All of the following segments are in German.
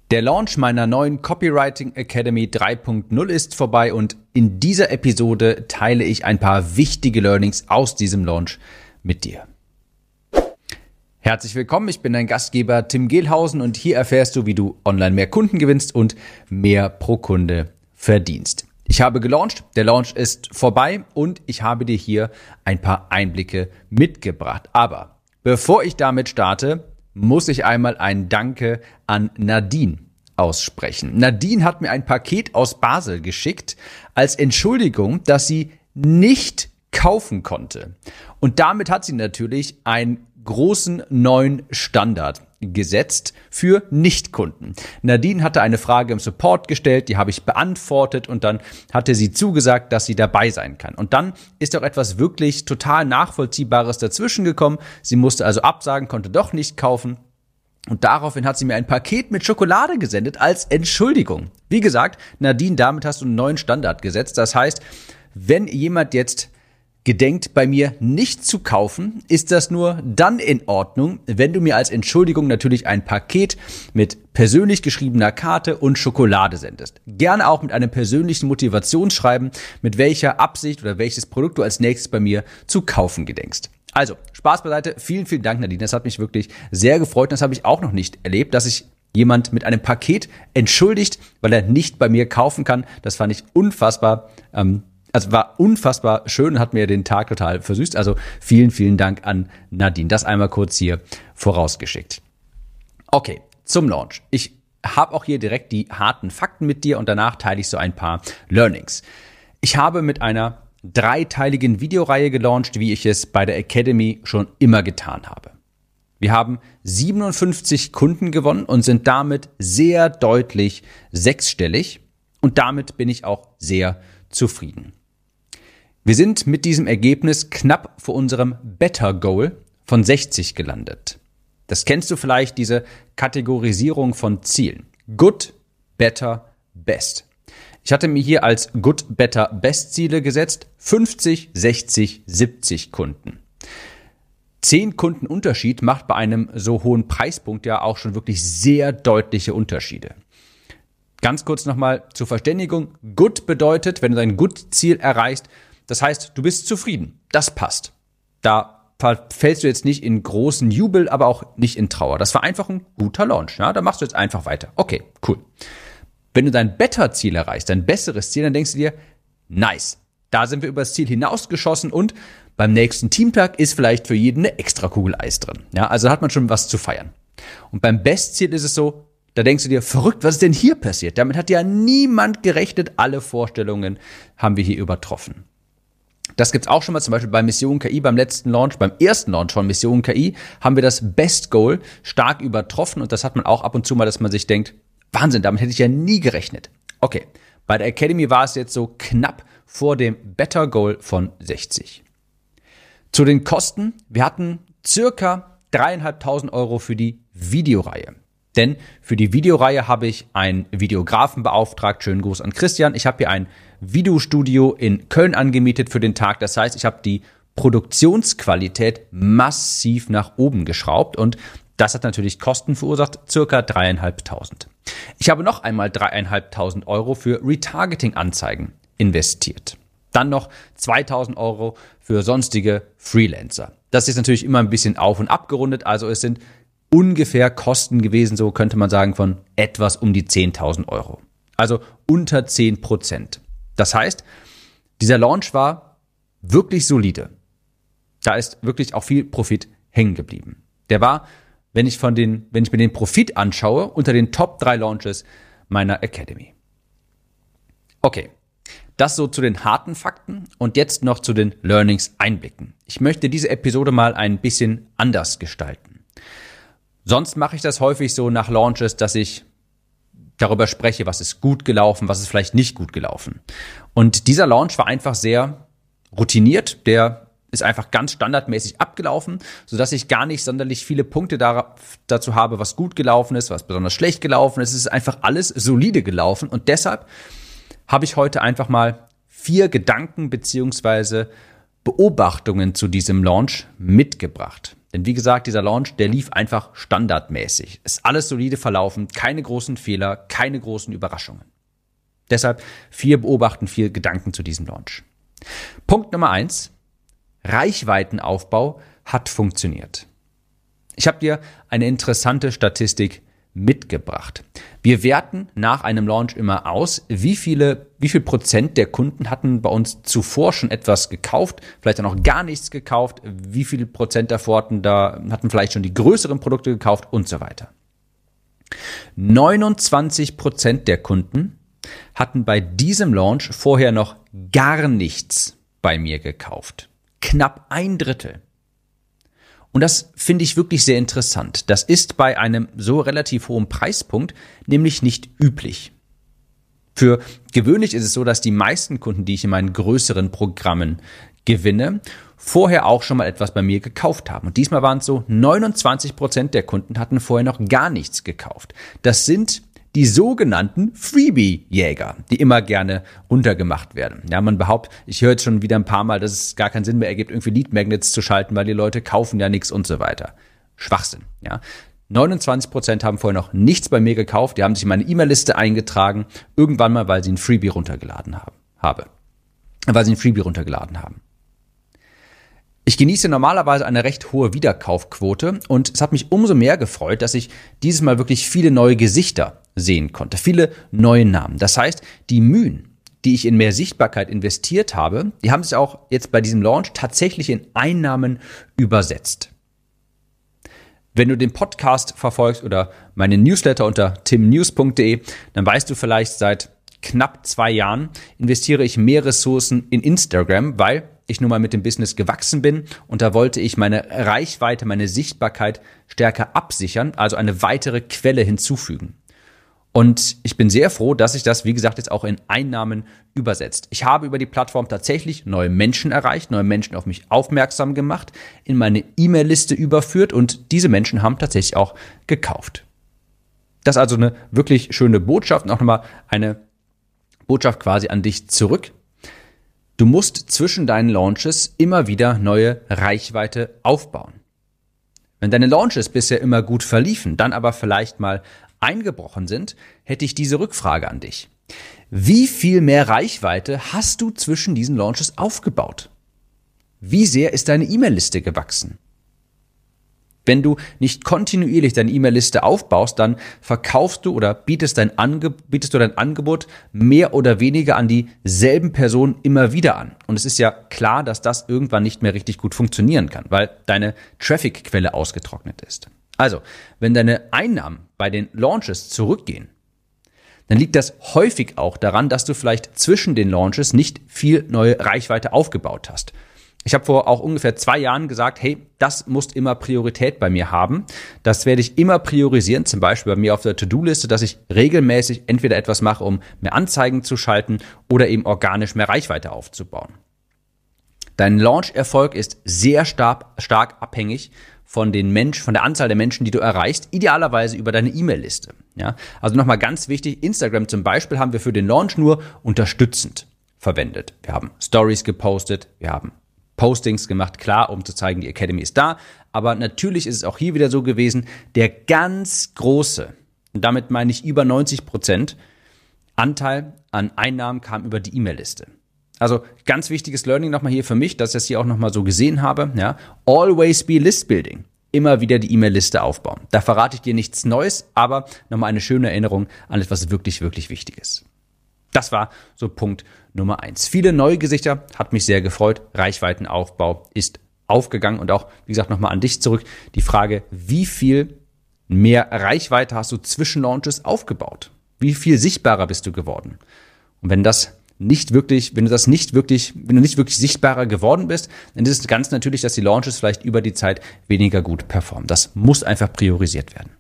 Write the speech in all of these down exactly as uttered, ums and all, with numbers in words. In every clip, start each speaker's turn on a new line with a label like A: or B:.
A: Der Launch meiner neuen Copywriting Academy drei Punkt null ist vorbei und in dieser Episode teile ich ein paar wichtige Learnings aus diesem Launch mit dir. Herzlich willkommen, ich bin dein Gastgeber Tim Gehlhausen und hier erfährst du, wie du online mehr Kunden gewinnst und mehr pro Kunde verdienst. Ich habe gelauncht, der Launch ist vorbei und ich habe dir hier ein paar Einblicke mitgebracht. Aber bevor ich damit starte, muss ich einmal ein Danke an Nadine aussprechen. Nadine hat mir ein Paket aus Basel geschickt als Entschuldigung, dass sie nicht kaufen konnte. Und damit hat sie natürlich einen großen neuen Standard gesetzt für Nichtkunden. Nadine hatte eine Frage im Support gestellt, die habe ich beantwortet und dann hatte sie zugesagt, dass sie dabei sein kann. Und dann ist auch etwas wirklich total Nachvollziehbares dazwischen gekommen. Sie musste also absagen, konnte doch nicht kaufen. Und daraufhin hat sie mir ein Paket mit Schokolade gesendet als Entschuldigung. Wie gesagt, Nadine, damit hast du einen neuen Standard gesetzt. Das heißt, wenn jemand jetzt gedenkt, bei mir nicht zu kaufen, ist das nur dann in Ordnung, wenn du mir als Entschuldigung natürlich ein Paket mit persönlich geschriebener Karte und Schokolade sendest. Gerne auch mit einem persönlichen Motivationsschreiben, mit welcher Absicht oder welches Produkt du als nächstes bei mir zu kaufen gedenkst. Also, Spaß beiseite. Vielen, vielen Dank, Nadine. Das hat mich wirklich sehr gefreut. Das habe ich auch noch nicht erlebt, dass sich jemand mit einem Paket entschuldigt, weil er nicht bei mir kaufen kann. Das fand ich unfassbar ähm, Also war unfassbar schön und hat mir den Tag total versüßt. Also vielen, vielen Dank an Nadine. Das einmal kurz hier vorausgeschickt. Okay, zum Launch. Ich habe auch hier direkt die harten Fakten mit dir und danach teile ich so ein paar Learnings. Ich habe mit einer dreiteiligen Videoreihe gelauncht, wie ich es bei der Academy schon immer getan habe. Wir haben siebenundfünfzig Kunden gewonnen und sind damit sehr deutlich sechsstellig und damit bin ich auch sehr zufrieden. Wir sind mit diesem Ergebnis knapp vor unserem Better Goal von sechzig gelandet. Das kennst du vielleicht, diese Kategorisierung von Zielen. Good, Better, Best. Ich hatte mir hier als Good, Better, Best Ziele gesetzt, fünfzig, sechzig, siebzig Kunden. Zehn Kunden Unterschied macht bei einem so hohen Preispunkt ja auch schon wirklich sehr deutliche Unterschiede. Ganz kurz nochmal zur Verständigung. Good bedeutet, wenn du dein Good-Ziel erreichst, das heißt, du bist zufrieden. Das passt. Da fällst du jetzt nicht in großen Jubel, aber auch nicht in Trauer. Das war einfach ein guter Launch. Ja? Da machst du jetzt einfach weiter. Okay, cool. Wenn du dein Better-Ziel erreichst, dein besseres Ziel, dann denkst du dir, nice. Da sind wir übers Ziel hinausgeschossen und beim nächsten Teamtag ist vielleicht für jeden eine extra Kugel Eis drin. Ja? Also hat man schon was zu feiern. Und beim Bestziel ist es so, da denkst du dir, verrückt, was ist denn hier passiert? Damit hat ja niemand gerechnet. Alle Vorstellungen haben wir hier übertroffen. Das gibt's auch schon mal, zum Beispiel bei Mission K I, beim letzten Launch, beim ersten Launch von Mission K I, haben wir das Best Goal stark übertroffen. Und das hat man auch ab und zu mal, dass man sich denkt, Wahnsinn, damit hätte ich ja nie gerechnet. Okay, bei der Academy war es jetzt so knapp vor dem Better Goal von sechzig. Zu den Kosten, wir hatten circa dreieinhalbtausend Euro für die Videoreihe. Denn für die Videoreihe habe ich einen Videografen beauftragt. Schönen Gruß an Christian. Ich habe hier ein Videostudio in Köln angemietet für den Tag. Das heißt, ich habe die Produktionsqualität massiv nach oben geschraubt und das hat natürlich Kosten verursacht, circa dreieinhalbtausend. Ich habe noch einmal dreieinhalbtausend Euro für Retargeting-Anzeigen investiert. Dann noch zweitausend Euro für sonstige Freelancer. Das ist natürlich immer ein bisschen auf und ab gerundet. Also es sind ungefähr Kosten gewesen, so könnte man sagen, von etwas um die zehntausend Euro. Also unter zehn Prozent. Das heißt, dieser Launch war wirklich solide. Da ist wirklich auch viel Profit hängen geblieben. Der war, wenn ich von den, wenn ich mir den Profit anschaue, unter den Top drei Launches meiner Academy. Okay. Das so zu den harten Fakten und jetzt noch zu den Learnings einblicken. Ich möchte diese Episode mal ein bisschen anders gestalten. Sonst mache ich das häufig so nach Launches, dass ich darüber spreche, was ist gut gelaufen, was ist vielleicht nicht gut gelaufen. Und dieser Launch war einfach sehr routiniert, der ist einfach ganz standardmäßig abgelaufen, sodass ich gar nicht sonderlich viele Punkte da, dazu habe, was gut gelaufen ist, was besonders schlecht gelaufen ist. Es ist einfach alles solide gelaufen und deshalb habe ich heute einfach mal vier Gedanken beziehungsweise Beobachtungen zu diesem Launch mitgebracht. Denn wie gesagt, dieser Launch, der lief einfach standardmäßig. Ist alles solide verlaufen, keine großen Fehler, keine großen Überraschungen. Deshalb viel beobachten, viel Gedanken zu diesem Launch. Punkt Nummer eins. Reichweitenaufbau hat funktioniert. Ich habe dir eine interessante Statistik mitgebracht. Wir werten nach einem Launch immer aus, wie viele, wie viel Prozent der Kunden hatten bei uns zuvor schon etwas gekauft, vielleicht auch noch gar nichts gekauft, wie viel Prozent davor hatten da, hatten vielleicht schon die größeren Produkte gekauft und so weiter. neunundzwanzig Prozent der Kunden hatten bei diesem Launch vorher noch gar nichts bei mir gekauft. Knapp ein Drittel. Und das finde ich wirklich sehr interessant. Das ist bei einem so relativ hohen Preispunkt nämlich nicht üblich. Für gewöhnlich ist es so, dass die meisten Kunden, die ich in meinen größeren Programmen gewinne, vorher auch schon mal etwas bei mir gekauft haben. Und diesmal waren es so, neunundzwanzig Prozent der Kunden hatten vorher noch gar nichts gekauft. Das sind die sogenannten Freebie-Jäger, die immer gerne runtergemacht werden. Ja, man behauptet, ich höre jetzt schon wieder ein paar Mal, dass es gar keinen Sinn mehr ergibt, irgendwie Lead-Magnets zu schalten, weil die Leute kaufen ja nichts und so weiter. Schwachsinn, ja. neunundzwanzig Prozent haben vorher noch nichts bei mir gekauft, die haben sich in meine E-Mail-Liste eingetragen, irgendwann mal, weil sie ein Freebie runtergeladen haben, habe. Weil sie ein Freebie runtergeladen haben. Ich genieße normalerweise eine recht hohe Wiederkaufquote und es hat mich umso mehr gefreut, dass ich dieses Mal wirklich viele neue Gesichter sehen konnte, viele neue Namen. Das heißt, die Mühen, die ich in mehr Sichtbarkeit investiert habe, die haben sich auch jetzt bei diesem Launch tatsächlich in Einnahmen übersetzt. Wenn du den Podcast verfolgst oder meine Newsletter unter timnews punkt de, dann weißt du vielleicht, seit knapp zwei Jahren investiere ich mehr Ressourcen in Instagram, weil ich nun mal mit dem Business gewachsen bin und da wollte ich meine Reichweite, meine Sichtbarkeit stärker absichern, also eine weitere Quelle hinzufügen. Und ich bin sehr froh, dass sich das, wie gesagt, jetzt auch in Einnahmen übersetzt. Ich habe über die Plattform tatsächlich neue Menschen erreicht, neue Menschen auf mich aufmerksam gemacht, in meine E-Mail-Liste überführt und diese Menschen haben tatsächlich auch gekauft. Das ist also eine wirklich schöne Botschaft und auch nochmal eine Botschaft quasi an dich zurück. Du musst zwischen deinen Launches immer wieder neue Reichweite aufbauen. Wenn deine Launches bisher immer gut verliefen, dann aber vielleicht mal eingebrochen sind, hätte ich diese Rückfrage an dich. Wie viel mehr Reichweite hast du zwischen diesen Launches aufgebaut? Wie sehr ist deine E-Mail-Liste gewachsen? Wenn du nicht kontinuierlich deine E-Mail-Liste aufbaust, dann verkaufst du oder bietest, dein Ange- bietest du dein Angebot mehr oder weniger an dieselben Personen immer wieder an. Und es ist ja klar, dass das irgendwann nicht mehr richtig gut funktionieren kann, weil deine Traffic-Quelle ausgetrocknet ist. Also, wenn deine Einnahmen bei den Launches zurückgehen, dann liegt das häufig auch daran, dass du vielleicht zwischen den Launches nicht viel neue Reichweite aufgebaut hast. Ich habe vor auch ungefähr zwei Jahren gesagt, hey, das muss immer Priorität bei mir haben. Das werde ich immer priorisieren, zum Beispiel bei mir auf der To-Do-Liste, dass ich regelmäßig entweder etwas mache, um mehr Anzeigen zu schalten oder eben organisch mehr Reichweite aufzubauen. Dein Launch-Erfolg ist sehr stark, stark abhängig von den Menschen, von der Anzahl der Menschen, die du erreichst, idealerweise über deine E-Mail-Liste. Ja, also nochmal ganz wichtig, Instagram zum Beispiel haben wir für den Launch nur unterstützend verwendet. Wir haben Stories gepostet, wir haben Postings gemacht, klar, um zu zeigen, die Academy ist da. Aber natürlich ist es auch hier wieder so gewesen, der ganz große, und damit meine ich über neunzig Prozent, Anteil an Einnahmen kam über die E-Mail-Liste. Also ganz wichtiges Learning nochmal hier für mich, dass ich das hier auch nochmal so gesehen habe. Ja, always be list building. Immer wieder die E-Mail-Liste aufbauen. Da verrate ich dir nichts Neues, aber nochmal eine schöne Erinnerung an etwas wirklich, wirklich Wichtiges. Das war so Punkt Nummer eins. Viele neue Gesichter, hat mich sehr gefreut. Reichweitenaufbau ist aufgegangen und auch, wie gesagt, nochmal an dich zurück. Die Frage, wie viel mehr Reichweite hast du zwischen Launches aufgebaut? Wie viel sichtbarer bist du geworden? Und wenn das nicht wirklich, wenn du das nicht wirklich, wenn du nicht wirklich sichtbarer geworden bist, dann ist es ganz natürlich, dass die Launches vielleicht über die Zeit weniger gut performen. Das muss einfach priorisiert werden.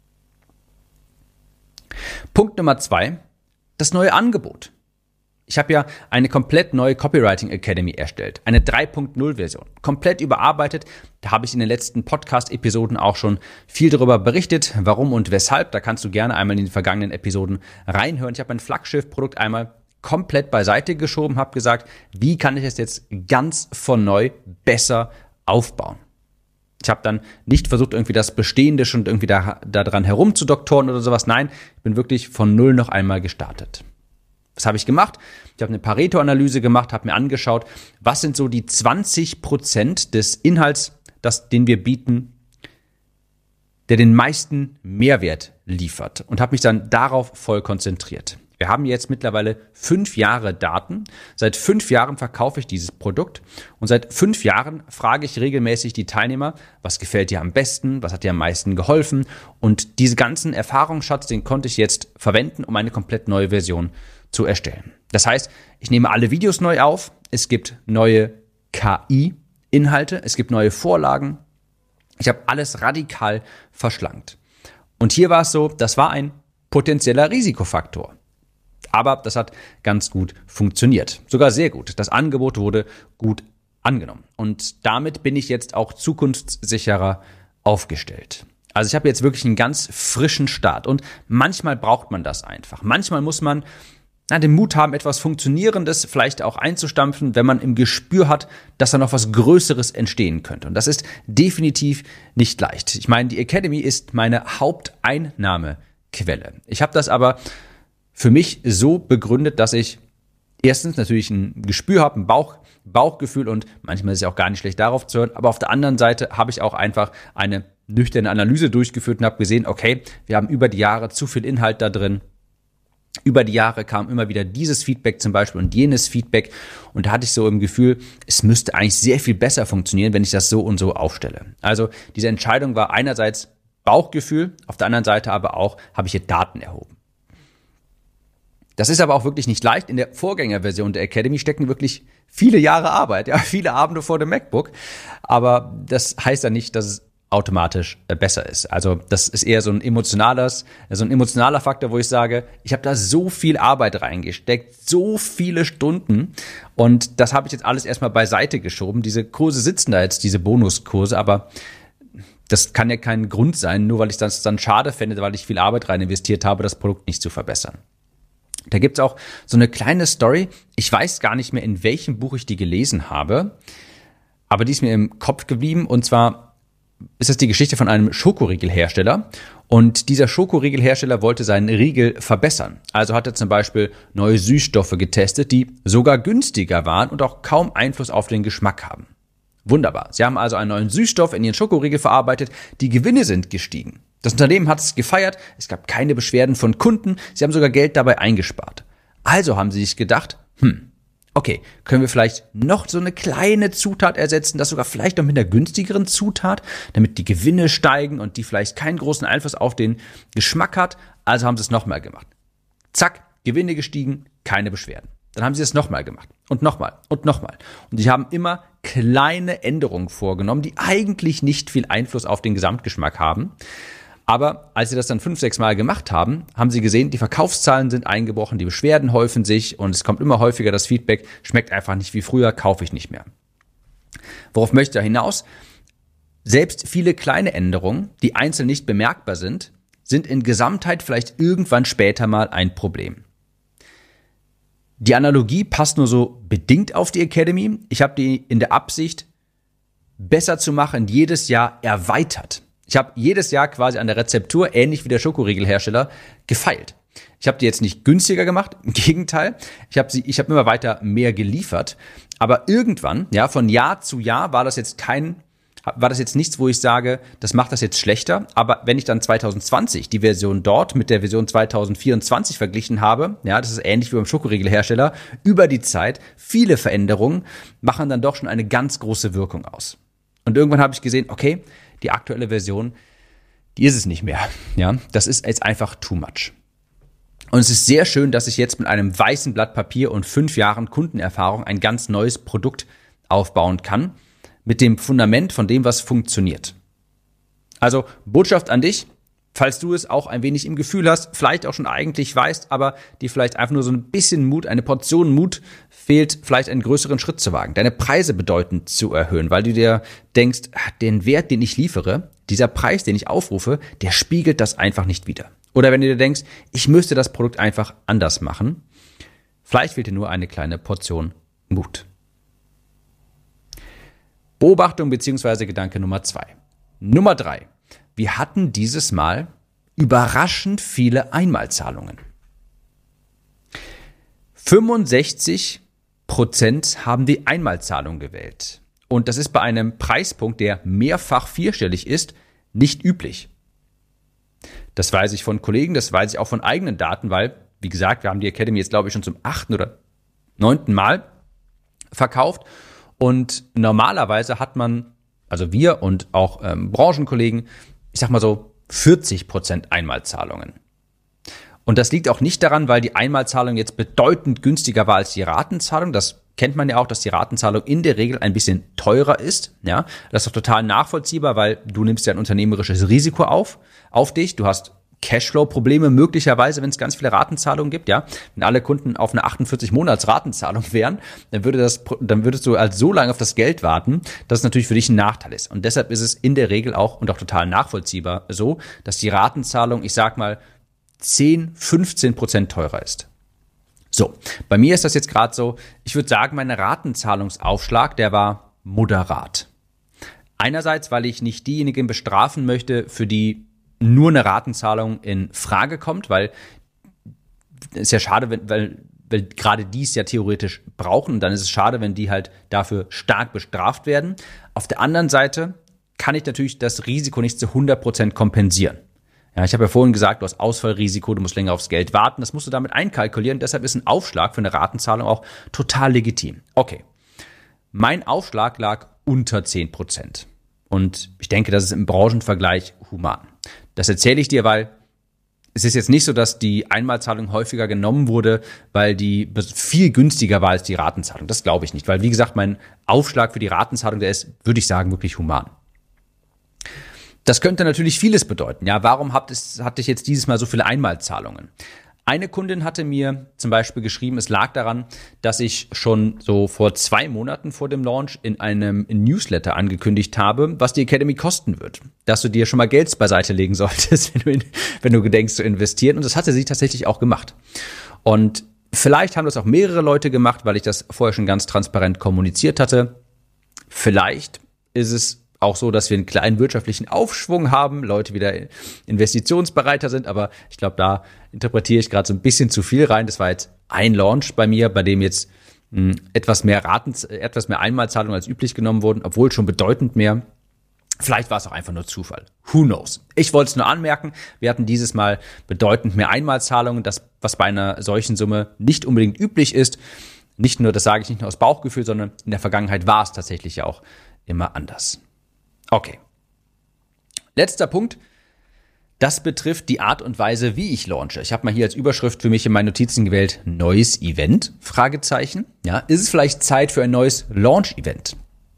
A: Punkt Nummer zwei. Das neue Angebot. Ich habe ja eine komplett neue Copywriting Academy erstellt, eine drei Punkt null Version, komplett überarbeitet. Da habe ich in den letzten Podcast-Episoden auch schon viel darüber berichtet, warum und weshalb. Da kannst du gerne einmal in den vergangenen Episoden reinhören. Ich habe mein Flaggschiff-Produkt einmal komplett beiseite geschoben, habe gesagt, wie kann ich es jetzt ganz von neu besser aufbauen? Ich habe dann nicht versucht, irgendwie das Bestehende schon irgendwie da, da dran herumzudoktoren oder sowas. Nein, ich bin wirklich von null noch einmal gestartet. Was habe ich gemacht? Ich habe eine Pareto-Analyse gemacht, habe mir angeschaut, was sind so die zwanzig Prozent des Inhalts, das, den wir bieten, der den meisten Mehrwert liefert, und habe mich dann darauf voll konzentriert. Wir haben jetzt mittlerweile fünf Jahre Daten. Seit fünf Jahren verkaufe ich dieses Produkt und seit fünf Jahren frage ich regelmäßig die Teilnehmer, was gefällt dir am besten, was hat dir am meisten geholfen, und diesen ganzen Erfahrungsschatz, den konnte ich jetzt verwenden, um eine komplett neue Version zu erstellen. Das heißt, ich nehme alle Videos neu auf, es gibt neue K I-Inhalte, es gibt neue Vorlagen, ich habe alles radikal verschlankt. Und hier war es so, das war ein potenzieller Risikofaktor. Aber das hat ganz gut funktioniert. Sogar sehr gut. Das Angebot wurde gut angenommen. Und damit bin ich jetzt auch zukunftssicherer aufgestellt. Also ich habe jetzt wirklich einen ganz frischen Start. Und manchmal braucht man das einfach. Manchmal muss man na, den Mut haben, etwas Funktionierendes vielleicht auch einzustampfen, wenn man im Gespür hat, dass da noch was Größeres entstehen könnte. Und das ist definitiv nicht leicht. Ich meine, die Academy ist meine Haupteinnahmequelle. Ich habe das aber für mich so begründet, dass ich erstens natürlich ein Gespür habe, ein Bauch, Bauchgefühl, und manchmal ist es ja auch gar nicht schlecht, darauf zu hören, aber auf der anderen Seite habe ich auch einfach eine nüchterne Analyse durchgeführt und habe gesehen, okay, wir haben über die Jahre zu viel Inhalt da drin. Über die Jahre kam immer wieder dieses Feedback zum Beispiel und jenes Feedback, und da hatte ich so im Gefühl, es müsste eigentlich sehr viel besser funktionieren, wenn ich das so und so aufstelle. Also diese Entscheidung war einerseits Bauchgefühl, auf der anderen Seite aber auch, habe ich hier Daten erhoben. Das ist aber auch wirklich nicht leicht. In der Vorgängerversion der Academy stecken wirklich viele Jahre Arbeit, ja, viele Abende vor dem MacBook. Aber das heißt ja nicht, dass es automatisch besser ist. Also das ist eher so ein emotionales, so ein emotionaler Faktor, wo ich sage, ich habe da so viel Arbeit reingesteckt, so viele Stunden, und das habe ich jetzt alles erstmal beiseite geschoben. Diese Kurse sitzen da jetzt, diese Bonuskurse, aber das kann ja kein Grund sein, nur weil ich das dann schade fände, weil ich viel Arbeit rein investiert habe, das Produkt nicht zu verbessern. Da gibt's auch so eine kleine Story. Ich weiß gar nicht mehr, in welchem Buch ich die gelesen habe, aber die ist mir im Kopf geblieben. Und zwar ist das die Geschichte von einem Schokoriegelhersteller. Und dieser Schokoriegelhersteller wollte seinen Riegel verbessern. Also hat er zum Beispiel neue Süßstoffe getestet, die sogar günstiger waren und auch kaum Einfluss auf den Geschmack haben. Wunderbar. Sie haben also einen neuen Süßstoff in ihren Schokoriegel verarbeitet. Die Gewinne sind gestiegen. Das Unternehmen hat es gefeiert, es gab keine Beschwerden von Kunden, sie haben sogar Geld dabei eingespart. Also haben sie sich gedacht, hm, okay, können wir vielleicht noch so eine kleine Zutat ersetzen, das sogar vielleicht noch mit einer günstigeren Zutat, damit die Gewinne steigen und die vielleicht keinen großen Einfluss auf den Geschmack hat. Also haben sie es nochmal gemacht. Zack, Gewinne gestiegen, keine Beschwerden. Dann haben sie es nochmal gemacht und nochmal und nochmal. Und sie haben immer kleine Änderungen vorgenommen, die eigentlich nicht viel Einfluss auf den Gesamtgeschmack haben. Aber als sie das dann fünf, sechs Mal gemacht haben, haben sie gesehen, die Verkaufszahlen sind eingebrochen, die Beschwerden häufen sich und es kommt immer häufiger das Feedback, schmeckt einfach nicht wie früher, kaufe ich nicht mehr. Worauf möchte ich hinaus? Selbst viele kleine Änderungen, die einzeln nicht bemerkbar sind, sind in Gesamtheit vielleicht irgendwann später mal ein Problem. Die Analogie passt nur so bedingt auf die Academy. Ich habe die in der Absicht, besser zu machen, jedes Jahr erweitert. Ich habe jedes Jahr quasi an der Rezeptur, ähnlich wie der Schokoriegelhersteller, gefeilt. Ich habe die jetzt nicht günstiger gemacht, im Gegenteil. Ich habe sie, ich habe immer weiter mehr geliefert. Aber irgendwann, ja, von Jahr zu Jahr war das jetzt kein, war das jetzt nichts, wo ich sage, das macht das jetzt schlechter. Aber wenn ich dann zwanzig zwanzig die Version dort mit der Version zwanzig vierundzwanzig verglichen habe, ja, das ist ähnlich wie beim Schokoriegelhersteller, über die Zeit, viele Veränderungen machen dann doch schon eine ganz große Wirkung aus. Und irgendwann habe ich gesehen, okay, die aktuelle Version, die ist es nicht mehr. Ja, das ist jetzt einfach too much. Und es ist sehr schön, dass ich jetzt mit einem weißen Blatt Papier und fünf Jahren Kundenerfahrung ein ganz neues Produkt aufbauen kann, mit dem Fundament von dem, was funktioniert. Also Botschaft an dich, falls du es auch ein wenig im Gefühl hast, vielleicht auch schon eigentlich weißt, aber dir vielleicht einfach nur so ein bisschen Mut, eine Portion Mut fehlt, vielleicht einen größeren Schritt zu wagen, deine Preise bedeutend zu erhöhen, weil du dir denkst, den Wert, den ich liefere, dieser Preis, den ich aufrufe, der spiegelt das einfach nicht wider. Oder wenn du dir denkst, ich müsste das Produkt einfach anders machen, vielleicht fehlt dir nur eine kleine Portion Mut. Beobachtung bzw. Gedanke Nummer zwei. Nummer drei. Wir hatten dieses Mal überraschend viele Einmalzahlungen. fünfundsechzig Prozent haben die Einmalzahlung gewählt. Und das ist bei einem Preispunkt, der mehrfach vierstellig ist, nicht üblich. Das weiß ich von Kollegen, das weiß ich auch von eigenen Daten, weil, wie gesagt, wir haben die Academy jetzt, glaube ich, schon zum achten oder neunten Mal verkauft. Und normalerweise hat man, also wir und auch ähm, Branchenkollegen, ich sag mal so, vierzig Prozent Einmalzahlungen. Und das liegt auch nicht daran, weil die Einmalzahlung jetzt bedeutend günstiger war als die Ratenzahlung. Das kennt man ja auch, dass die Ratenzahlung in der Regel ein bisschen teurer ist. Ja, das ist doch total nachvollziehbar, weil du nimmst ja ein unternehmerisches Risiko auf, auf dich. Du hast Cashflow-Probleme möglicherweise, wenn es ganz viele Ratenzahlungen gibt. Ja, wenn alle Kunden auf eine achtundvierzig-Monats-Ratenzahlung wären, dann würde das, dann würdest du halt so lange auf das Geld warten, dass es natürlich für dich ein Nachteil ist. Und deshalb ist es in der Regel auch und auch total nachvollziehbar so, dass die Ratenzahlung, ich sag mal, zehn, fünfzehn Prozent teurer ist. So, bei mir ist das jetzt gerade so, ich würde sagen, mein Ratenzahlungsaufschlag, der war moderat. Einerseits, weil ich nicht diejenigen bestrafen möchte, für die nur eine Ratenzahlung in Frage kommt, weil es ist ja schade, wenn, weil, weil gerade die es ja theoretisch brauchen und dann ist es schade, wenn die halt dafür stark bestraft werden. Auf der anderen Seite kann ich natürlich das Risiko nicht zu hundert Prozent kompensieren. Ja, ich habe ja vorhin gesagt, du hast Ausfallrisiko, du musst länger aufs Geld warten, das musst du damit einkalkulieren. Deshalb ist ein Aufschlag für eine Ratenzahlung auch total legitim. Okay, mein Aufschlag lag unter zehn Prozent und ich denke, das ist im Branchenvergleich human. Das erzähle ich dir, weil es ist jetzt nicht so, dass die Einmalzahlung häufiger genommen wurde, weil die viel günstiger war als die Ratenzahlung. Das glaube ich nicht, weil wie gesagt, mein Aufschlag für die Ratenzahlung, der ist, würde ich sagen, wirklich human. Das könnte natürlich vieles bedeuten. Ja, warum habt es, hatte ich jetzt dieses Mal so viele Einmalzahlungen? Eine Kundin hatte mir zum Beispiel geschrieben, es lag daran, dass ich schon so vor zwei Monaten vor dem Launch in einem Newsletter angekündigt habe, was die Academy kosten wird. Dass du dir schon mal Geld beiseite legen solltest, wenn du, in, wenn du gedenkst zu investieren. Und das hatte sie tatsächlich auch gemacht. Und vielleicht haben das auch mehrere Leute gemacht, weil ich das vorher schon ganz transparent kommuniziert hatte. Vielleicht ist es auch so, dass wir einen kleinen wirtschaftlichen Aufschwung haben, Leute wieder investitionsbereiter sind, aber ich glaube, da interpretiere ich gerade so ein bisschen zu viel rein. Das war jetzt ein Launch bei mir, bei dem jetzt mh, etwas mehr Raten, etwas mehr Einmalzahlungen als üblich genommen wurden, obwohl schon bedeutend mehr. Vielleicht war es auch einfach nur Zufall. Who knows? Ich wollte es nur anmerken, wir hatten dieses Mal bedeutend mehr Einmalzahlungen, das, was bei einer solchen Summe nicht unbedingt üblich ist. Nicht nur, das sage ich nicht nur aus Bauchgefühl, sondern in der Vergangenheit war es tatsächlich ja auch immer anders. Okay. Letzter Punkt. Das betrifft die Art und Weise, wie ich launche. Ich habe mal hier als Überschrift für mich in meinen Notizen gewählt, neues Event, Fragezeichen. Ja, ist es vielleicht Zeit für ein neues Launch-Event?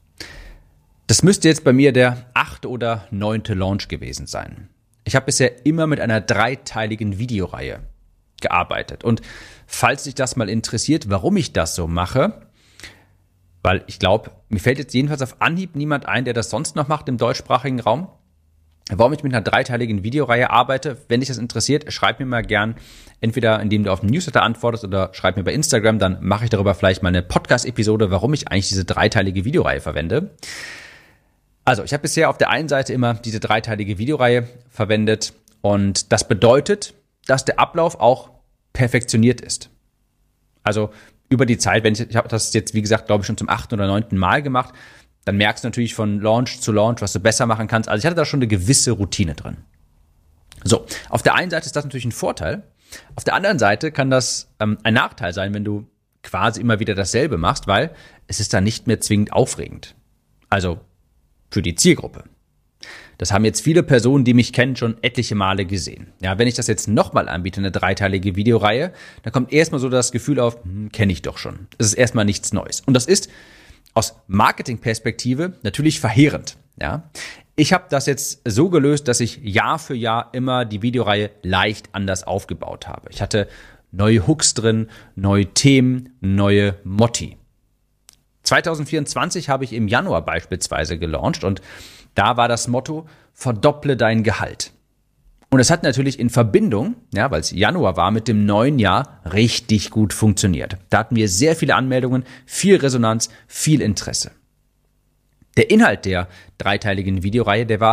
A: Das müsste jetzt bei mir der achte oder neunte Launch gewesen sein. Ich habe bisher immer mit einer dreiteiligen Videoreihe gearbeitet. Und falls dich das mal interessiert, warum ich das so mache, weil ich glaube, mir fällt jetzt jedenfalls auf Anhieb niemand ein, der das sonst noch macht im deutschsprachigen Raum. Warum ich mit einer dreiteiligen Videoreihe arbeite, wenn dich das interessiert, schreib mir mal gern, entweder indem du auf den Newsletter antwortest oder schreib mir bei Instagram, dann mache ich darüber vielleicht mal eine Podcast-Episode, warum ich eigentlich diese dreiteilige Videoreihe verwende. Also, ich habe bisher auf der einen Seite immer diese dreiteilige Videoreihe verwendet und das bedeutet, dass der Ablauf auch perfektioniert ist. Also über die Zeit, wenn ich, ich habe das jetzt, wie gesagt, glaube ich, schon zum achten oder neunten Mal gemacht, dann merkst du natürlich von Launch zu Launch, was du besser machen kannst. Also ich hatte da schon eine gewisse Routine drin. So, auf der einen Seite ist das natürlich ein Vorteil. Auf der anderen Seite kann das ähm, ein Nachteil sein, wenn du quasi immer wieder dasselbe machst, weil es ist dann nicht mehr zwingend aufregend. Also für die Zielgruppe. Das haben jetzt viele Personen, die mich kennen, schon etliche Male gesehen. Ja, wenn ich das jetzt nochmal anbiete, eine dreiteilige Videoreihe, dann kommt erstmal so das Gefühl auf, hm, kenne ich doch schon. Es ist erstmal nichts Neues. Und das ist aus Marketingperspektive natürlich verheerend. Ja, ich habe das jetzt so gelöst, dass ich Jahr für Jahr immer die Videoreihe leicht anders aufgebaut habe. Ich hatte neue Hooks drin, neue Themen, neue Motti. zwanzig vierundzwanzig habe ich im Januar beispielsweise gelauncht und da war das Motto, verdopple dein Gehalt. Und es hat natürlich in Verbindung, ja, weil es Januar war, mit dem neuen Jahr richtig gut funktioniert. Da hatten wir sehr viele Anmeldungen, viel Resonanz, viel Interesse. Der Inhalt der dreiteiligen Videoreihe, der war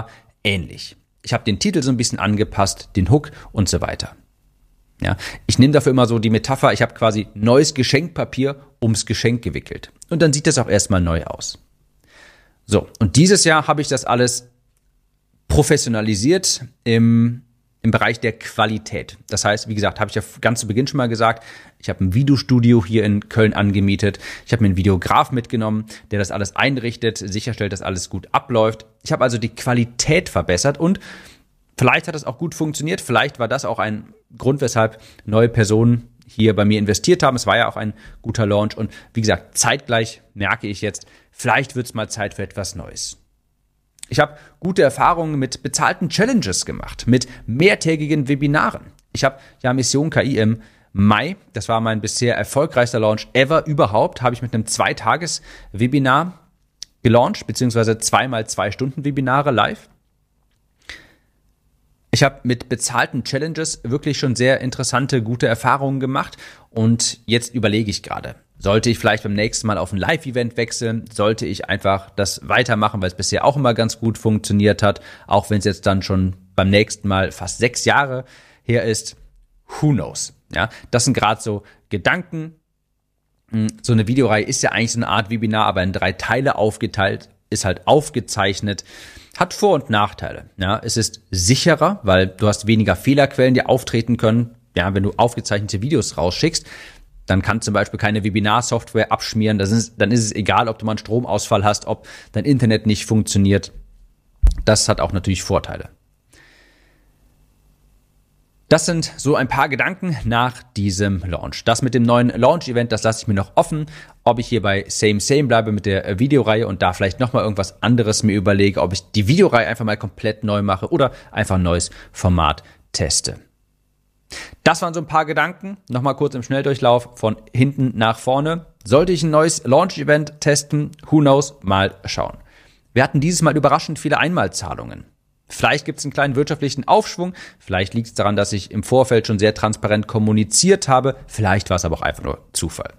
A: ähnlich. Ich habe den Titel so ein bisschen angepasst, den Hook und so weiter. Ja, ich nehme dafür immer so die Metapher, ich habe quasi neues Geschenkpapier ums Geschenk gewickelt. Und dann sieht das auch erstmal neu aus. So, und dieses Jahr habe ich das alles professionalisiert im, im Bereich der Qualität. Das heißt, wie gesagt, habe ich ja ganz zu Beginn schon mal gesagt, ich habe ein Videostudio hier in Köln angemietet. Ich habe mir einen Videograf mitgenommen, der das alles einrichtet, sicherstellt, dass alles gut abläuft. Ich habe also die Qualität verbessert und vielleicht hat es auch gut funktioniert. Vielleicht war das auch ein Grund, weshalb neue Personen hier bei mir investiert haben. Es war ja auch ein guter Launch. Und wie gesagt, zeitgleich merke ich jetzt, vielleicht wird es mal Zeit für etwas Neues. Ich habe gute Erfahrungen mit bezahlten Challenges gemacht, mit mehrtägigen Webinaren. Ich habe ja Mission K I im Mai, das war mein bisher erfolgreichster Launch ever überhaupt, habe ich mit einem Zweitages-Webinar gelauncht, beziehungsweise zweimal zwei Stunden Webinare live. Ich habe mit bezahlten Challenges wirklich schon sehr interessante, gute Erfahrungen gemacht und jetzt überlege ich gerade, sollte ich vielleicht beim nächsten Mal auf ein Live-Event wechseln, sollte ich einfach das weitermachen, weil es bisher auch immer ganz gut funktioniert hat, auch wenn es jetzt dann schon beim nächsten Mal fast sechs Jahre her ist, who knows. Ja, das sind gerade so Gedanken. So eine Videoreihe ist ja eigentlich so eine Art Webinar, aber in drei Teile aufgeteilt, ist halt aufgezeichnet. Hat Vor- und Nachteile. Ja, es ist sicherer, weil du hast weniger Fehlerquellen, die auftreten können. Ja, wenn du aufgezeichnete Videos rausschickst, dann kann zum Beispiel keine Webinar-Software abschmieren. Das ist, dann ist es egal, ob du mal einen Stromausfall hast, ob dein Internet nicht funktioniert. Das hat auch natürlich Vorteile. Das sind so ein paar Gedanken nach diesem Launch. Das mit dem neuen Launch-Event, das lasse ich mir noch offen, ob ich hier bei Same Same bleibe mit der Videoreihe und da vielleicht nochmal irgendwas anderes mir überlege, ob ich die Videoreihe einfach mal komplett neu mache oder einfach ein neues Format teste. Das waren so ein paar Gedanken. Nochmal kurz im Schnelldurchlauf von hinten nach vorne. Sollte ich ein neues Launch-Event testen? Who knows? Mal schauen. Wir hatten dieses Mal überraschend viele Einmalzahlungen. Vielleicht gibt es einen kleinen wirtschaftlichen Aufschwung. Vielleicht liegt es daran, dass ich im Vorfeld schon sehr transparent kommuniziert habe. Vielleicht war es aber auch einfach nur Zufall.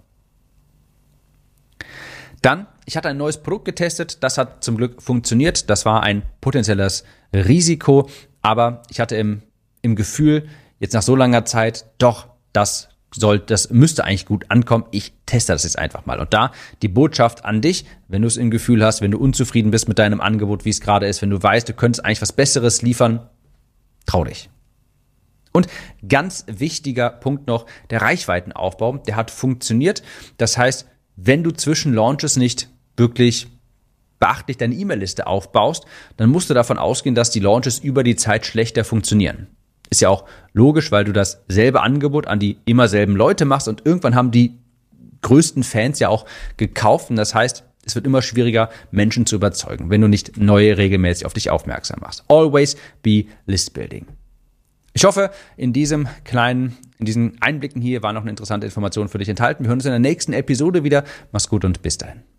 A: Dann, ich hatte ein neues Produkt getestet. Das hat zum Glück funktioniert. Das war ein potenzielles Risiko. Aber ich hatte im, im Gefühl, jetzt nach so langer Zeit, doch, das soll, das müsste eigentlich gut ankommen. Ich teste das jetzt einfach mal. Und da die Botschaft an dich, wenn du es im Gefühl hast, wenn du unzufrieden bist mit deinem Angebot, wie es gerade ist, wenn du weißt, du könntest eigentlich was Besseres liefern, trau dich. Und ganz wichtiger Punkt noch, der Reichweitenaufbau, der hat funktioniert. Das heißt, wenn du zwischen Launches nicht wirklich beachtlich deine E-Mail-Liste aufbaust, dann musst du davon ausgehen, dass die Launches über die Zeit schlechter funktionieren. Ist ja auch logisch, weil du dasselbe Angebot an die immer selben Leute machst und irgendwann haben die größten Fans ja auch gekauft und das heißt, es wird immer schwieriger, Menschen zu überzeugen, wenn du nicht neue regelmäßig auf dich aufmerksam machst. Always be list building. Ich hoffe, in diesem kleinen, in diesen Einblicken hier war noch eine interessante Information für dich enthalten. Wir hören uns in der nächsten Episode wieder. Mach's gut und bis dahin.